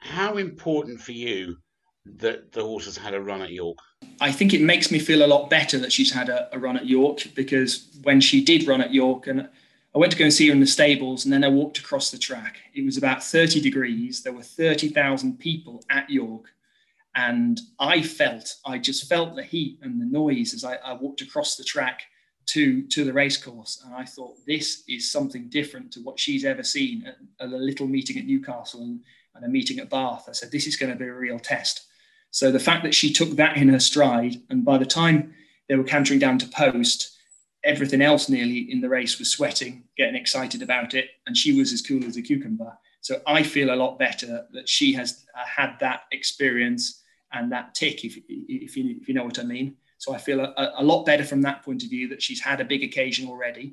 How important for you that the horse has had a run at York? I think it makes me feel a lot better that she's had a run at York, because when she did run at York, and I went to go and see her in the stables, and then I walked across the track. It was about 30 degrees. There were 30,000 people at York. And I just felt the heat and the noise as I walked across the track to the race course. And I thought, this is something different to what she's ever seen at a little meeting at Newcastle and a meeting at Bath. I said, this is going to be a real test. So the fact that she took that in her stride, and by the time they were cantering down to post, everything else nearly in the race was sweating, getting excited about it, and she was as cool as a cucumber. So I feel a lot better that she has had that experience and that tick, if you know what I mean. So I feel a lot better from that point of view, that she's had a big occasion already.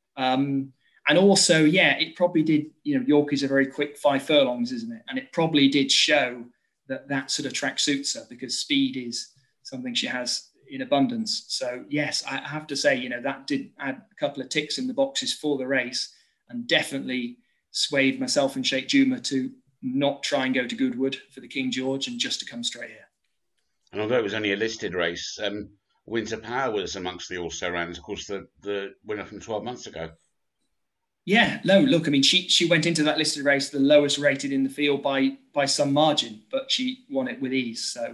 And also, yeah, it probably did, York is a very quick 5 furlongs, isn't it? And it probably did show that sort of track suits her, because speed is something she has in abundance. So yes, I have to say, that did add a couple of ticks in the boxes for the race, and definitely swayed myself and Sheikh Juma to not try and go to Goodwood for the King George, and just to come straight here. And although it was only a listed race, Winter Power was amongst the also-rans, of course, the winner from 12 months ago. Yeah, no, look, I mean, she went into that listed race the lowest rated in the field by some margin, but she won it with ease. So,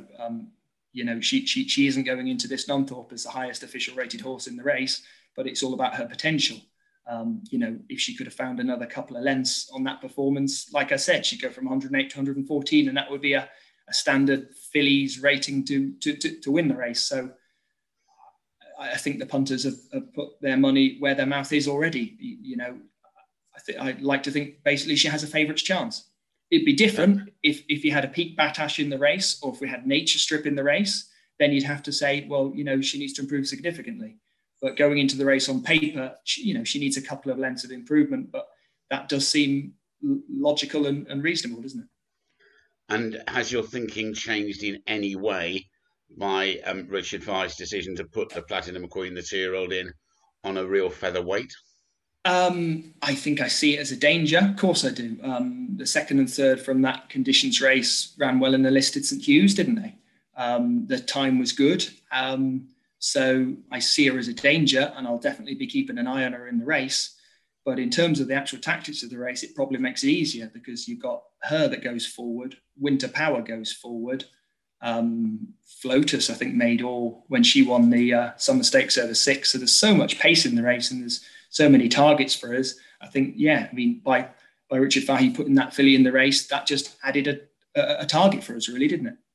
she isn't going into this Nunthorpe as the highest official rated horse in the race, but it's all about her potential. If she could have found another couple of lengths on that performance, like I said, she'd go from 108 to 114, and that would be a standard fillies rating to win the race. So I think the punters have put their money where their mouth is already. I'd like to think basically she has a favourite's chance. It'd be different if you had a Peak Battash in the race, or if we had Nature Strip in the race, then you'd have to say, well, she needs to improve significantly. But going into the race on paper, she needs a couple of lengths of improvement, but that does seem logical and reasonable, doesn't it? And has your thinking changed in any way by Richard Fye's decision to put the Platinum Queen, the 2-year-old, in on a real featherweight? I think I see it as a danger. Of course I do. The second and third from that conditions race ran well in the listed St Hugh's, didn't they? The time was good. So I see her as a danger, and I'll definitely be keeping an eye on her in the race. But in terms of the actual tactics of the race, it probably makes it easier, because you've got her that goes forward, Winter Power goes forward. Flotus, I think, made all when she won the Summer Stakes over 6. So there's so much pace in the race, and there's so many targets for us. I think, by Richard Fahey putting that filly in the race, that just added a target for us, really, didn't it?